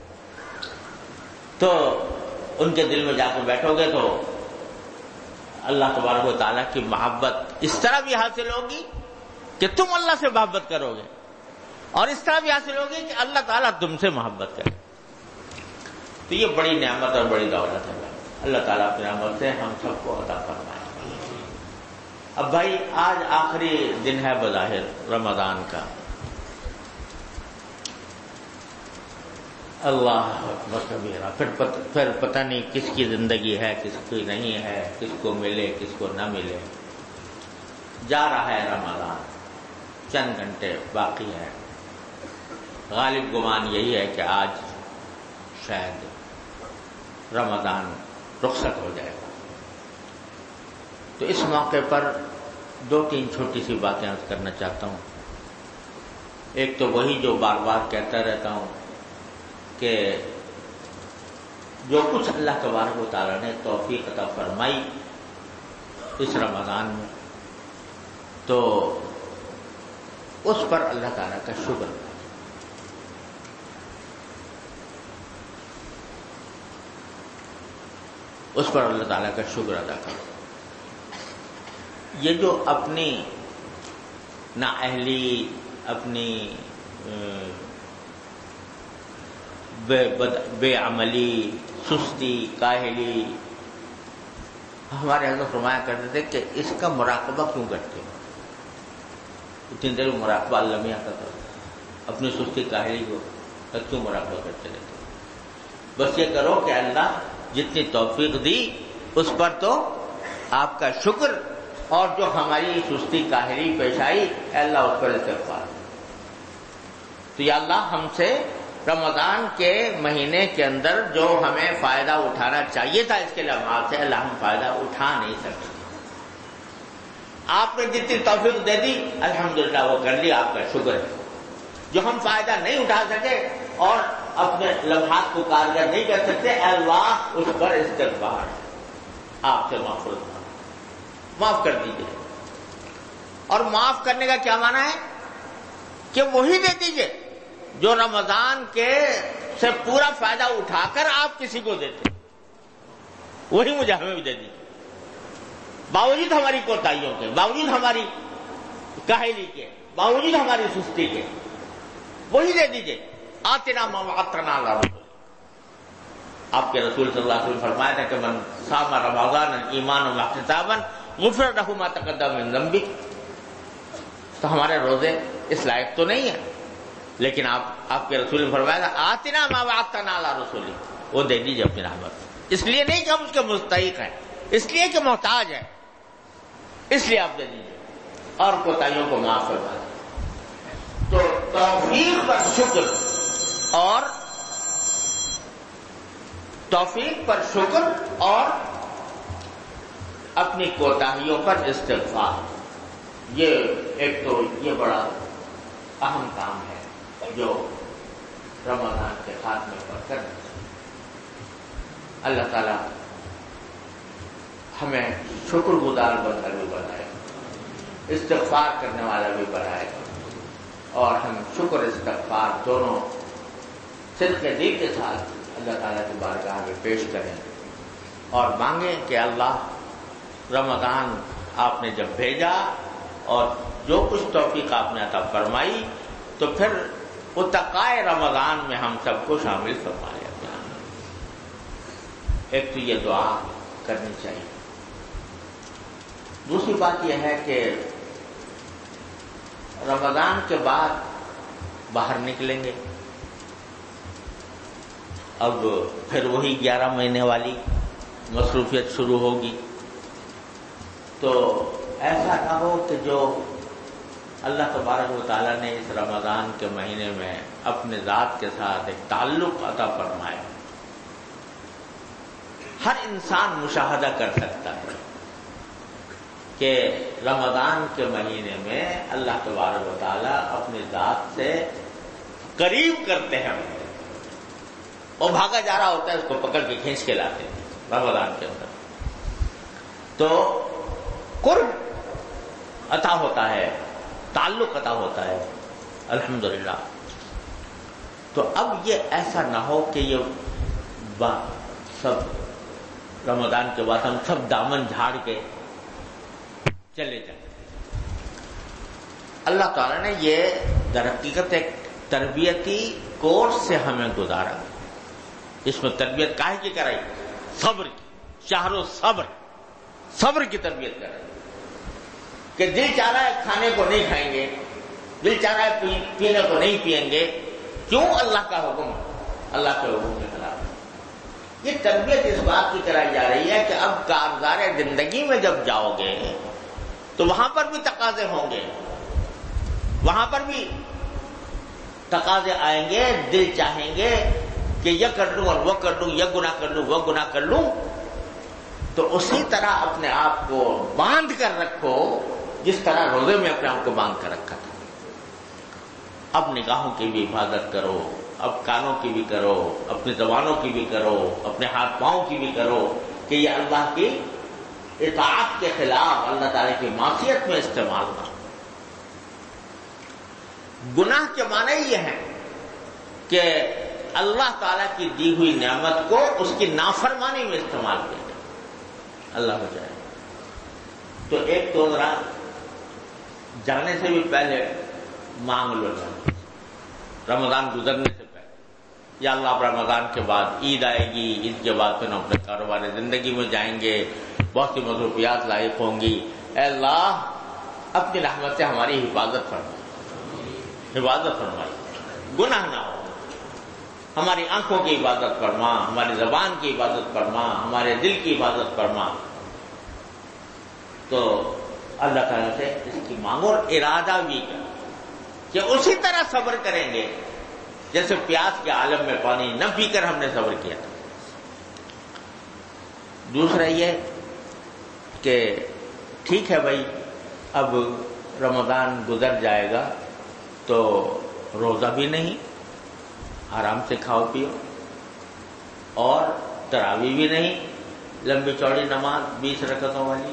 Speaker 1: تو ان کے دل میں جا کے بیٹھو گے تو اللہ تبارک و تعالیٰ کی محبت اس طرح بھی حاصل ہوگی کہ تم اللہ سے محبت کرو گے، اور اس طرح بھی حاصل ہوگی کہ اللہ تعالیٰ تم سے محبت کرے. تو یہ بڑی نعمت اور بڑی دولت ہے. اللہ تعالیٰ اپنے رحمت سے ہم سب کو عطا فرمائے. اب بھائی آج آخری دن ہے بظاہر رمضان کا. اللہ اکبر کبیرہ. پھر پتہ نہیں کس کی زندگی ہے، کس کی نہیں ہے، کس کو ملے کس کو نہ ملے. جا رہا ہے رمضان، چند گھنٹے باقی ہے. غالب گمان یہی ہے کہ آج شاید رمضان رخصت ہو جائے گا. تو اس موقع پر 2-3 چھوٹی سی باتیں عرض کرنا چاہتا ہوں. ایک تو وہی جو بار بار کہتا رہتا ہوں کہ جو کچھ اللہ تبارک و تعالیٰ نے توفیق عطا فرمائی اس رمضان میں، تو اس پر اللہ تعالیٰ کا شکر، اس پر اللہ تعالیٰ کا شکر ادا کرو. یہ جو اپنی نااہلی، اپنی بے عملی، سستی، کاہلی، ہمارے حضرت فرمایا کرتے تھے کہ اس کا مراقبہ کیوں کرتے ہو؟ اتنی دیر مراقبہ اللہ میاں کا کرو، اپنی سستی کاہلی کو کیوں مراقبہ کرتے رہتے ہو؟ بس یہ کرو کہ اللہ جتنی توفیق دی اس پر تو آپ کا شکر، اور جو ہماری سستی کاہلی پیش آئی اے اللہ اس پر استغفار. تو یا اللہ ہم سے رمضان کے مہینے کے اندر جو ہمیں فائدہ اٹھانا چاہیے تھا اس کے لمحات سے اللہ ہم فائدہ اٹھا نہیں سکتے. آپ نے جتنی توفیق دے دی الحمدللہ وہ کر لی، آپ کا شکر ہے. جو ہم فائدہ نہیں اٹھا سکے اور اپنے لمحات کو کارگر نہیں کر سکتے، اللہ اس پر استغفار آپ سے معاف کر دیجیے. اور معاف کرنے کا کیا معنی ہے کہ وہی دے دیجیے جو رمضان کے سے پورا فائدہ اٹھا کر آپ کسی کو دیتے، وہی مجھے ہمیں بھی دے دیجیے، باوجود ہماری کوتاہیوں کے، باوجود ہماری کاہلی کے، باوجود ہماری سستی کے، وہی دے دیجیے. آتنا ما وعدتنا علی رسول. آپ کے رسول صلی اللہ علیہ وسلم فرمایا تھا کہ من صام رمضان ایمانا واحتسابا غفر له ما تقدم من ذنبه. تو ہمارے روزے اس لائق تو نہیں ہیں، لیکن آپ کے رسول نے فرمایا تھا آتنا ما وعدتنا علی رسول، وہ دے دیجیے اپنی رحمت. اس لیے نہیں کہ ہم اس کے مستحق ہیں، اس لیے کہ محتاج ہیں، اس لیے آپ دے دیجیے اور کوتاہیوں کو معاف کروا دیں. تو توفیق پر شکر اور اپنی کوتاہیوں پر استغفار، یہ بڑا اہم کام ہے جو رمضان کے خاتمے پر کرنا چاہیے. اللہ تعالی ہمیں شکر گزار بندہ بھی بنائے، استغفار کرنے والا بھی بنائے، اور ہم شکر استغفار دونوں صدق دل کے ساتھ اللہ تعالیٰ کی بارگاہ میں پیش کریں اور مانگیں کہ اللہ رمضان آپ نے جب بھیجا اور جو کچھ توفیق آپ نے عطا فرمائی تو پھر اتقائے رمضان میں ہم سب کو شامل فرمائے. ایک تو یہ دعا کرنی چاہیے. دوسری بات یہ ہے کہ رمضان کے بعد باہر نکلیں گے، اب پھر وہی 11 مہینے والی مصروفیت شروع ہوگی. تو ایسا نہ ہو کہ جو اللہ تبارک و تعالیٰ نے اس رمضان کے مہینے میں اپنے ذات کے ساتھ ایک تعلق عطا فرمایا، ہر انسان مشاہدہ کر سکتا ہے کہ رمضان کے مہینے میں اللہ تبارک و تعالیٰ اپنی ذات سے قریب کرتے ہیں. وہ بھاگا جا رہا ہوتا ہے، اس کو پکڑ کے کھینچ کے لاتے ہیں رمضان کے اندر. تو قرب عطا ہوتا ہے، تعلق عطا ہوتا ہے الحمدللہ. تو اب یہ ایسا نہ ہو کہ یہ سب رمضان کے بعد ہم سب دامن جھاڑ کے چلے جائیں. اللہ تعالیٰ نے یہ در حقیقت ایک تربیتی کورس سے ہمیں گزارا. اس میں تربیت کاہے کی کرائی؟ صبر کی، شہر و صبر کی تربیت کرائی کہ دل چاہ رہا ہے کھانے کو نہیں کھائیں گے، دل چاہ رہا ہے پینے کو نہیں پئیں گے. کیوں؟ اللہ کا حکم، اللہ کے حکم کے خلاف. یہ تربیت اس بات کی کرائی جا رہی ہے کہ اب کارزار زندگی میں جب جاؤ گے تو وہاں پر بھی تقاضے ہوں گے، وہاں پر بھی تقاضے آئیں گے، دل چاہیں گے کہ یہ کر لوں اور وہ کر لوں، یہ گناہ کر لوں وہ گناہ کر لوں. تو اسی طرح اپنے آپ کو باندھ کر رکھو جس طرح روزے میں اپنے آپ کو باندھ کر رکھا تھا. اب نگاہوں کی بھی حفاظت کرو، اب کانوں کی بھی کرو، اپنی زبانوں کی بھی کرو، اپنے ہاتھ پاؤں کی بھی کرو کہ یہ اللہ کی اطاعت کے خلاف، اللہ تعالی کی معصیت میں استعمال نہ ہو. گناہ کے معنی یہ ہے کہ اللہ تعالیٰ کی دی ہوئی نعمت کو اس کی نافرمانی میں استعمال کیا جائے. اللہ بچائے. تو ایک تو ذرا جانے سے بھی پہلے مانگ لو، رمضان گزرنے سے پہلے، یا اللہ اب رمضان کے بعد عید آئے گی، عید کے بعد پھر ہم اپنے کاروبار زندگی میں جائیں گے، بہت سی مصروفیات لائق ہوں گی. اے اللہ اپنی رحمت سے ہماری حفاظت فرمائی، گناہ نہ ہو. ہماری آنکھوں کی حفاظت فرما، ہماری زبان کی حفاظت فرما، ہمارے دل کی حفاظت فرما. تو اللہ تعالیٰ سے اس کی مانگو اور ارادہ بھی کر کہ اسی طرح صبر کریں گے جیسے پیاس کے عالم میں پانی نہ پی کر ہم نے صبر کیا تھا۔ دوسرا یہ کہ ٹھیک ہے بھائی، اب رمضان گزر جائے گا تو روزہ بھی نہیں، آرام سے کھاؤ پیو، اور تراویح بھی نہیں، لمبی چوڑی نماز 20 رکعتوں والی،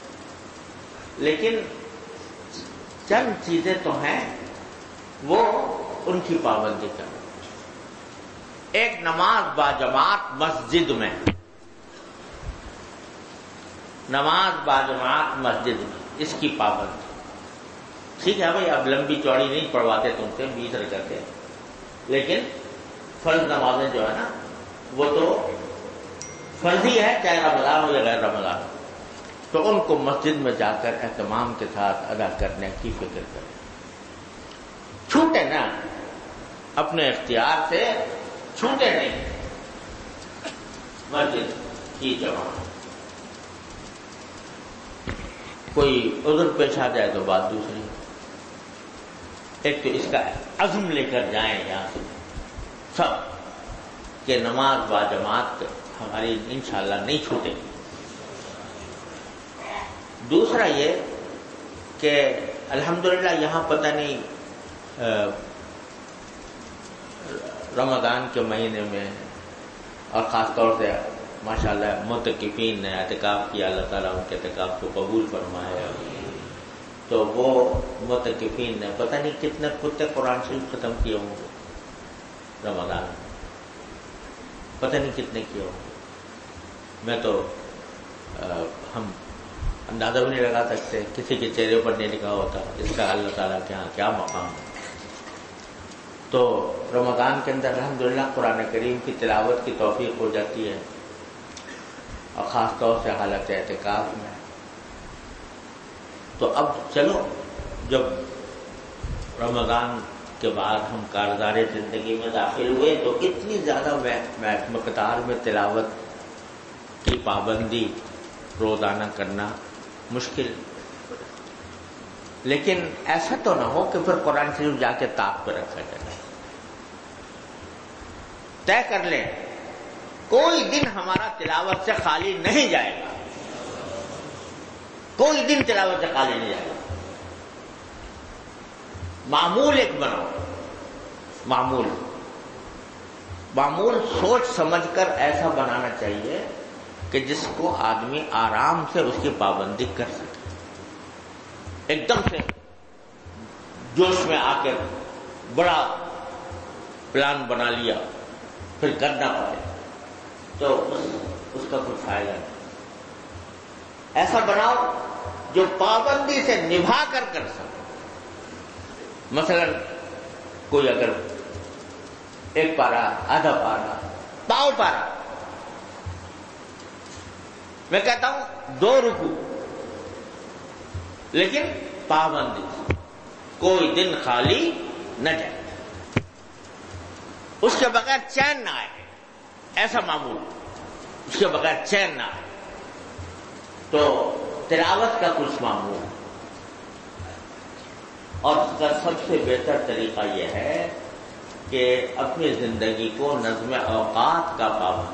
Speaker 1: لیکن چند چیزیں تو ہیں وہ ان کی پابندی کرو۔ ایک نماز باجماعت مسجد میں، نماز باجماعت مسجد میں، اس کی پابندی۔ ٹھیک ہے بھائی، اب لمبی چوڑی نہیں پڑھواتے تم سے 20 رکعتیں، لیکن فرض نمازیں جو ہے نا وہ تو فرضی ہے، چاہے رمضان ہو یا غیر رمضان ہو، تو ان کو مسجد میں جا کر اہتمام کے ساتھ ادا کرنے کی فکر کریں۔ چھوٹے نا، اپنے اختیار سے چھوٹے نہیں مسجد کی جماعت۔ کوئی عذر پیش آ جائے تو بات دوسری، ایک تو اس کا عزم لے کر جائیں یہاں سے سب کہ نماز باجماعت ہماری انشاءاللہ نہیں چھوٹے گی۔ دوسرا یہ کہ الحمدللہ یہاں پتہ نہیں رمضان کے مہینے میں، اور خاص طور سے ماشاءاللہ معتکفین نے اعتکاف کیا، اللہ تعالیٰ ان کے اعتکاف کو قبول فرمائے، تو وہ معتکفین نے پتہ نہیں کتنے کتے قرآن شریف ختم کیے ہوں گے رمضان میں، پتہ نہیں کتنے کیے ہوں گے۔ میں تو ہم اندازہ بھی نہیں لگا سکتے، کسی کے چہرے پر نہیں لکھا ہوتا اس کا اللہ تعالیٰ کے ہاں کیا مقام ہے۔ تو رمضان کے اندر الحمدللہ قرآن کریم کی تلاوت کی توفیق ہو جاتی ہے، اور خاص طور سے حالت اعتکاف میں۔ تو اب چلو، جب رمضان کے بعد ہم کارزار زندگی میں داخل ہوئے تو اتنی زیادہ مقدار میں تلاوت کی پابندی روزانہ کرنا مشکل، لیکن ایسا تو نہ ہو کہ پھر قرآن شریف جا کے طاق پہ رکھا جائے۔ طے کر لیں کوئی دن ہمارا تلاوت سے خالی نہیں جائے گا، کوئی دن تلاوت سے خالی نہیں جائے گا۔ معمول ایک بناؤ، معمول سوچ سمجھ کر ایسا بنانا چاہیے کہ جس کو آدمی آرام سے اس کی پابندی کر سکے۔ ایک دم سے جوش میں آ کر بڑا پلان بنا لیا پھر کرنا پڑے تو اس کا کچھ فائدہ نہیں۔ ایسا بناؤ جو پابندی سے نبھا کر سکے۔ مثلا کوئی اگر 1 پارہ، آدھا پارہ، پاؤ پارہ، میں کہتا ہوں 2 رکوع، لیکن پابندی سے کوئی دن خالی نہ جائے، اس کے بغیر چین نہ آئے، ایسا معمول، اس کے بغیر چین نہ آئے۔ تو تلاوت کا کچھ معمول، اور اس کا سب سے بہتر طریقہ یہ ہے کہ اپنی زندگی کو نظم اوقات کا پابند۔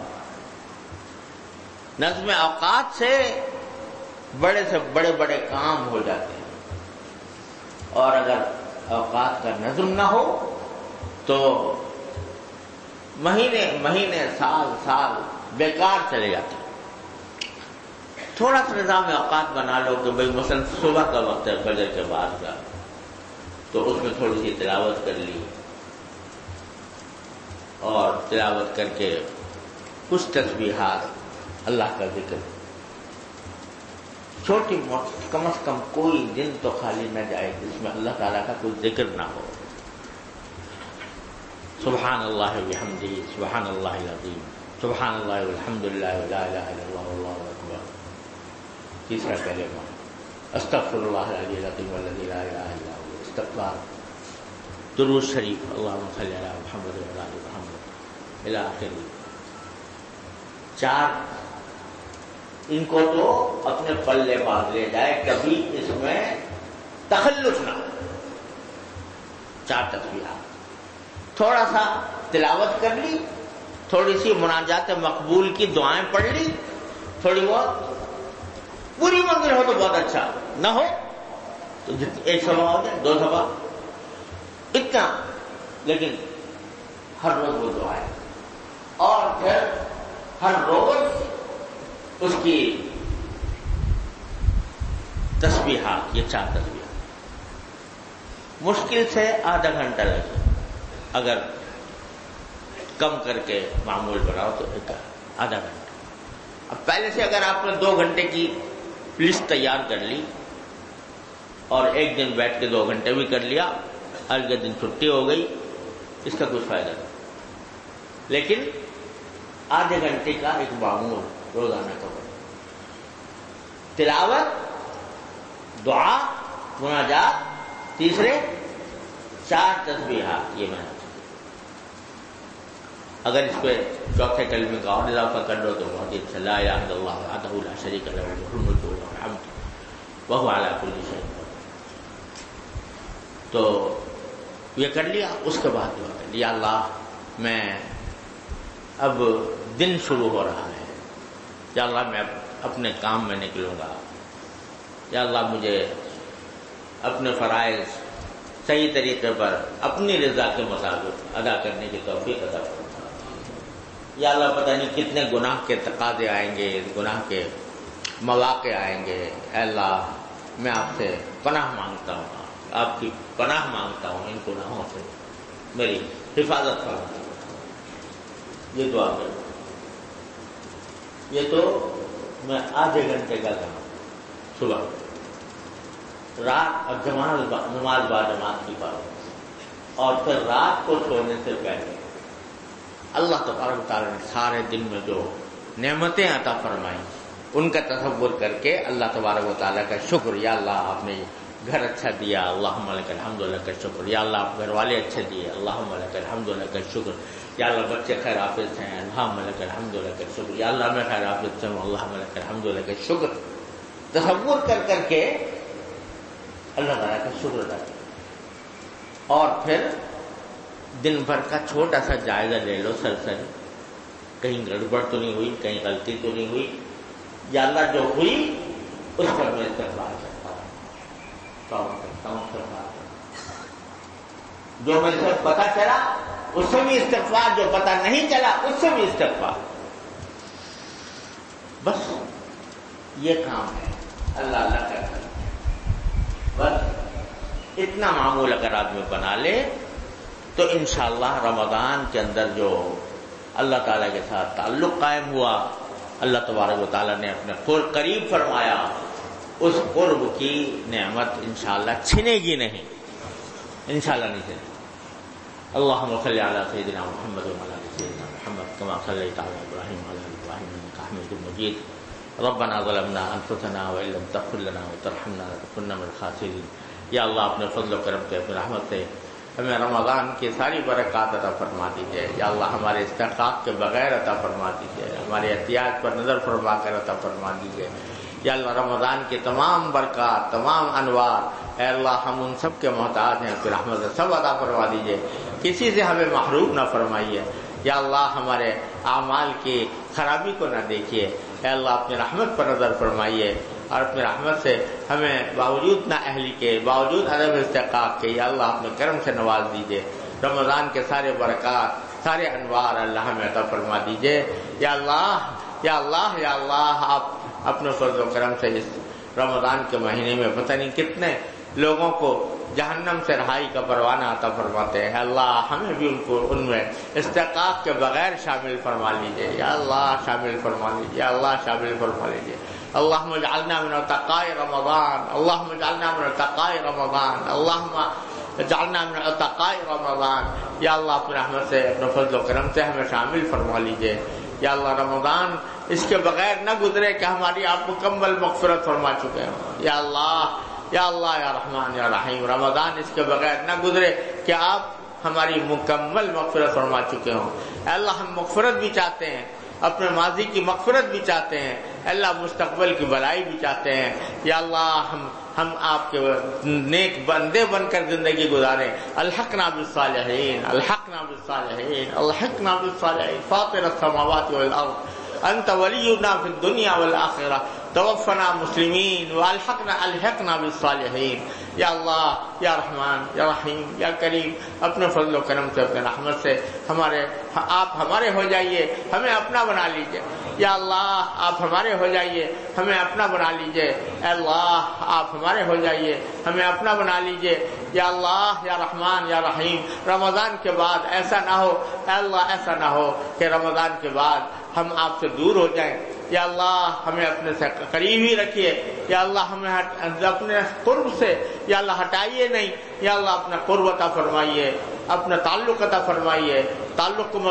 Speaker 1: نظم اوقات سے بڑے بڑے کام ہو جاتے ہیں، اور اگر اوقات کا نظم نہ ہو تو مہینے سال بیکار چلے جاتے ہیں۔ تھوڑا سا نظام اوقات بنا لو کہ بھئی مثلا صبح کا وقت ہے فجر کے بعد کا، تو اس میں تھوڑی سی تلاوت کر لی، اور تلاوت کر کے کچھ تسبیحات، اللہ کا ذکر، چھوٹی موٹی، کم از کم کوئی دن تو خالی نہ جائے جس میں اللہ تعالیٰ کا کوئی ذکر نہ ہو۔ سبحان اللہ بحمدہ، سبحان اللہ العظیم، سبحان اللہ والحمدللہ ولا الہ الا اللہ واللہ اکبر۔ تیسرا کلمہ استغفر اللہ العلی العظیم والذی لا الہ الا هو، استغفار، درود شریف، اللہم صلی علی محمد وعلی آل محمد الی آخر۔ 4 ان کو تو اپنے پلے باندھ لے جائے، کبھی اس میں تخلف نہ ہو۔ 4 تسبیحات، تھوڑا سا تلاوت کر لی، تھوڑی سی مناجات مقبول کی دعائیں پڑھ لی، تھوڑی بہت، پوری منزل ہو تو بہت اچھا، نہ ہو تو ایک صبح ہو جائے، 2 صبح، اتنا، لیکن ہر روز وہ دعائیں، اور پھر ہر روز اس کی تسبیحات، یہ 4 تسبیحات، مشکل سے آدھا گھنٹہ لگے، اگر کم کر کے معمول بناؤ تو آدھا گھنٹہ۔ اب پہلے سے اگر آپ نے 2 گھنٹے کی لسٹ تیار کر لی اور ایک دن بیٹھ کے 2 گھنٹے بھی کر لیا، اگلے دن چھٹی ہو گئی، اس کا کچھ فائدہ نہیں، لیکن آدھے گھنٹے کا ایک معمول روزانہ کا تلاوت، دعا، مناجات، تیسرے 4 تسبیحات، یہ میں اگر اس پہ چوتھے کلمے کا اور اضافہ کر لو تو بہت ہی اچھا، لا الہ الا اللہ وحدہ لا شریک لہ لہ الملک وله الحمد وهو علی کل شیء قدیر۔ تو یہ کر لیا، اس کے بعد دعا کر لیا، اللہ میں اب دن شروع ہو رہا ہے، یا اللہ میں اپنے کام میں نکلوں گا، یا اللہ مجھے اپنے فرائض صحیح طریقے پر اپنی رضا کے مطابق ادا کرنے کی توفیق عطا فرما، یا اللہ پتہ نہیں کتنے گناہ کے تقاضے آئیں گے، گناہ کے مواقع آئیں گے، اے اللہ میں آپ سے پناہ مانگتا ہوں، آپ کی پناہ مانگتا ہوں ان گناہوں سے، میری حفاظت فرما۔ یہ دعا کروں، یہ تو میں آدھے گھنٹے کا کام، صبح، رات اور نماز با جماعت کی پابندی، اور پھر رات کو سونے سے پہلے اللہ تبارک و تعالیٰ نے سارے دن میں جو نعمتیں عطا فرمائیں ان کا تصور کر کے اللہ تبارک و تعالیٰ کا شکر، یا اللہ آپ نے گھر اچھا دیا، اللہم لک الحمد لک الشکر، یا اللہ آپ گھر والے اچھے دیے، اللہم لک الحمد لک الشکر، یا اللہ بچے خیر حافظ ہیں، اللہم لک الحمد لک الشکر، یا اللہ میں خیر حافظ ہوں، اللہم لک الحمد لک الشکر، تصور کر کر کے اللہ تعالیٰ کا شکر ادا کریں، اور پھر دن بھر کا چھوٹا سا جائزہ لے لو سرسری، کہیں گڑبڑ تو نہیں ہوئی، کہیں غلطی تو نہیں ہوئی، یا اللہ جو ہوئی اس پر میں استغفار کرتا ہوں، توبہ کرتا ہوں، استغفار کرتا ہوں، جو مجھے پتہ چلا اس سے بھی استغفار، جو پتہ نہیں چلا اس سے بھی استغفار، بس یہ کام ہے، اللہ اللہ کرتا ہے، بس اتنا معمول اگر آدمی بنا لے تو انشاءاللہ رمضان کے اندر جو اللہ تعالیٰ کے ساتھ تعلق قائم ہوا، اللہ تبارک و تعالیٰ نے اپنے قریب فرمایا، اس قرب کی نعمت انشاءاللہ چھنے گی نہیں، انشاءاللہ نہیں چھنے گی۔ اللہم صلی علی سیدنا محمد وعلی آل سیدنا محمد کما صلیت علی ابراہیم وعلی آل ابراہیم انک حمید مجید۔ ربنا ظلمنا انفسنا وان لم تغفر لنا وترحمنا لنکونن من الخاسرین۔ یا اللہ اپنے فضل و کرم سے، اپنے رحمت سے ہمیں رمضان کی ساری برکات عطا فرما دیجیے، یا اللہ ہمارے استحقاق کے بغیر عطا فرما دیجیے، ہمارے احتیاج پر نظر فرما کر عطا فرما دیجیے، یا اللہ رمضان کی تمام برکات، تمام انوار، اے اللہ ہم ان سب کے محتاج ہیں، پھر رحمت سے سب عطا فرما دیجیے، کسی سے ہمیں محروم نہ فرمائیے، یا اللہ ہمارے اعمال کی خرابی کو نہ دیکھیے، اے اللہ اپنی رحمت پر نظر فرمائیے، اور اپنی رحمت سے ہمیں باوجود نہ اہلی کے، باوجود عدم استحقاق کے، یا اللہ اپنے کرم سے نواز دیجیے، رمضان کے سارے برکات، سارے انوار اللہ ہمیں عطا فرما دیجیے، یا اللہ یا اللہ یا اللہ آپ اپنے فضل و کرم سے اس رمضان کے مہینے میں پتہ نہیں کتنے لوگوں کو جہنم سے رہائی کا پروانہ عطا فرماتے ہیں، اللہ ہمیں بھی ان میں استحقاق کے بغیر شامل فرما لیجیے، یا اللہ شامل فرما لیجیے، یا اللہ شامل فرما لیجیے۔ اللہم اجعلنا من عتقاء رمضان، اللہم اجعلنا من عتقاء رمضان، اللہم اجعلنا من عتقاء رمضان، یا اللہ اپنے رحمت سے، اپنے فضل و کرم سے ہمیں شامل فرما لیجیے، یا اللہ رمضان اس کے بغیر نہ گزرے کہ ہماری آپ مکمل مغفرت فرما چکے ہیں، یا اللہ یا اللہ یا رحمان یا رحیم، رمضان اس کے بغیر نہ گزرے کہ آپ ہماری مکمل مغفرت فرما چکے ہوں، اے اللہ ہم مغفرت بھی چاہتے ہیں، اپنے ماضی کی مغفرت بھی چاہتے ہیں، اللہ مستقبل کی بھلائی بھی چاہتے ہیں، یا اللہ ہم ہم آپ کے نیک بندے بن کر زندگی گزاریں. الحقنا بالصالحین الحقنا بالصالحین الحقنا بالصالحین فاطر السماوات والارض انت ولینا فی الدنیا والآخرہ توفنا مسلمین الحقنا بالصالحین. یا اللہ یا رحمان یا رحیم یا کریم اپنے فضل و کرم سے اپنے رحمت سے آپ ہمارے ہو جائیے, ہمیں اپنا بنا لیجئے. یا اللہ آپ ہمارے ہو جائیے, ہمیں اپنا بنا لیجئے. اے اللہ آپ ہمارے ہو جائیے, ہمیں اپنا بنا لیجئے. یا اللہ یا رحمان یا رحیم رمضان کے بعد ایسا نہ ہو, اے اللہ ایسا نہ ہو کہ رمضان کے بعد ہم آپ سے دور ہو جائیں. یا اللہ ہمیں اپنے سے قریب ہی رکھیے. یا اللہ ہمیں اپنے قرب سے یا اللہ ہٹائیے نہیں. یا اللہ اپنا قرب عطا فرمائیے, اپنا تعلق عطا فرمائیے, تعلق کو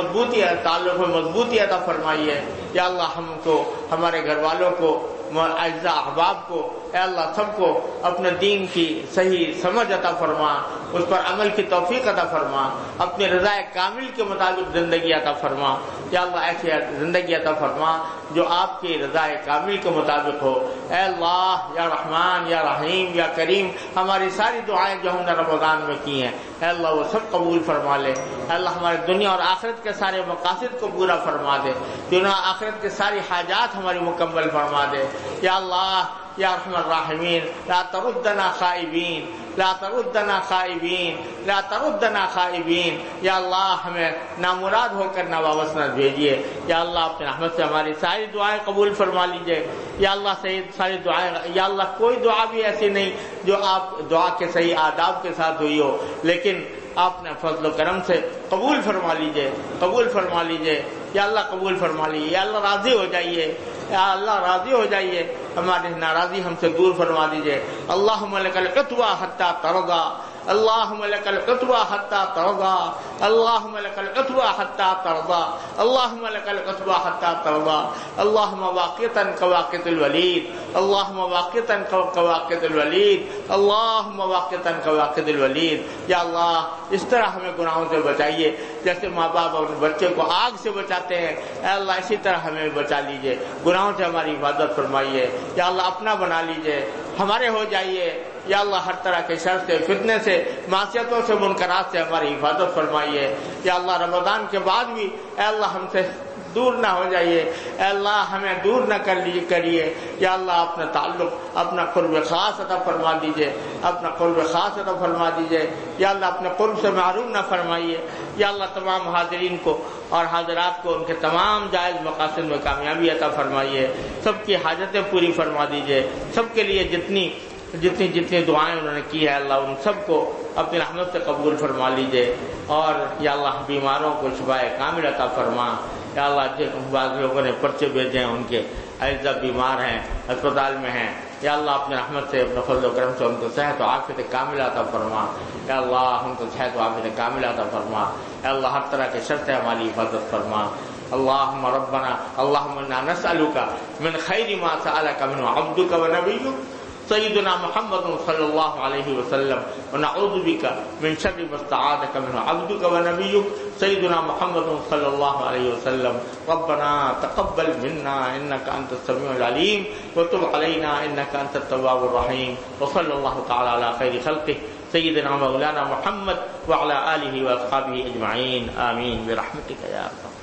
Speaker 1: مضبوطی عطا فرمائیے. یا اللہ ہم کو, ہمارے گھر والوں کو, اعزاء احباب کو, اے اللہ سب کو اپنے دین کی صحیح سمجھ عطا فرما, اس پر عمل کی توفیق عطا فرما, اپنے رضا کامل کے مطابق زندگی عطا فرما. یا اللہ ایسی زندگی عطا فرما جو آپ کی رضا کامل کے مطابق ہو. اے اللہ یا رحمان یا رحیم یا کریم ہماری ساری دعائیں جو ہم نے رمضان میں کی ہیں اے اللہ وہ سب قبول فرما لے. اے اللہ ہمارے دنیا اور آخرت کے سارے مقاصد کو پورا فرما دے, دنیا آخرت کے ساری حاجات ہماری مکمل فرما دے. یا اللہ یا ارحم الراحمین لا تردنا خائبین لا تردنا خائبین لا تردنا خائبین. یا اللہ ہمیں نامراد ہو کر ناواپس نہ بھیجیے. یا اللہ اپنے رحمت سے ہماری ساری دعائیں قبول فرما لیجیے. یا اللہ ساری دعائیں, یا اللہ کوئی دعا بھی ایسی نہیں جو آپ دعا کے صحیح آداب کے ساتھ ہوئی ہو, لیکن آپ نے فضل و کرم سے قبول فرما لیجیے, قبول فرما لیجیے. یا اللہ قبول فرما لیجیے. یا اللہ راضی ہو جائیے, یا اللہ راضی ہو جائیے, ہماری ناراضی ہم سے دور فرما دیجیے. اللہم لک العتبی حتی ترضی اللہم لک العتبی حتی ترضی اللہم لک العتبی حتی ترضی اللہم لک العتبی حتی ترضی اللہم واقعتا کواقعۃ الولید اللہم واقعتا کواقعۃ الولید اللہم واقعتا کواقعۃ الولید. یا اللہ اس طرح ہمیں گناہوں سے بچائیے جیسے ماں باپ اپنے بچے کو آگ سے بچاتے ہیں. اے اللہ اسی طرح ہمیں بچا لیجیے, گناہوں سے ہماری حفاظت فرمائیے. یا اللہ اپنا بنا لیجیے, ہمارے ہو جائیے. یا اللہ ہر طرح کے شر سے, فتنے سے, معصیتوں سے, منکرات سے ہماری حفاظت فرمائیے. یا اللہ رمضان کے بعد بھی اے اللہ ہم سے دور نہ ہو جائیے, اے اللہ ہمیں دور نہ کریے. یا اللہ اپنا تعلق, اپنا قرب خاص عطا فرما دیجیے, اپنا قرب خاص عطا فرما دیجیے. یا اللہ اپنے قرب سے محروم نہ فرمائیے. یا اللہ تمام حاضرین کو اور حاضرات کو ان کے تمام جائز مقاصد میں کامیابی عطا فرمائیے. سب کی حاجتیں پوری فرما دیجیے. سب کے لیے جتنی دعائیں انہوں نے کی ہے اللہ ان سب کو اپنی رحمت سے قبول فرما لیجیے. اور یا اللہ بیماروں کو شفائے کامل عطا فرما. یا اللہ بعض لوگوں نے پرچے بھیجے ہیں, ان کے اعزا بیمار ہیں, اسپتال میں ہیں. یا اللہ اپنے رحمت سے, اپنے فضل و کرم سے ان کو صحت و عافیت کامل عطا فرما. یا اللہ ان کو صحت و عافیت کامل عطا فرما. یا اللہ ہر طرح کے شر سے ہماری حفاظت فرما. اللہم ربنا اللہم انا نسألک من خیر ما سألک منہ عبدک و نبیک سیدنا محمد صلی اللہ علیہ وسلم ونعوذ بک من شر ما استعاذک منہ عبدک و نبیک سیدنا محمد صلی اللہ علیہ وسلم. ربنا تقبل منا انک انت السمیع العلیم وتب علینا انک انت التواب الرحیم. وصلی اللہ تعالی علی خیر خلقہ سیدنا مولانا محمد وعلی آلہ واصحابہ اجمعین. آمین برحمتک یا ارحم.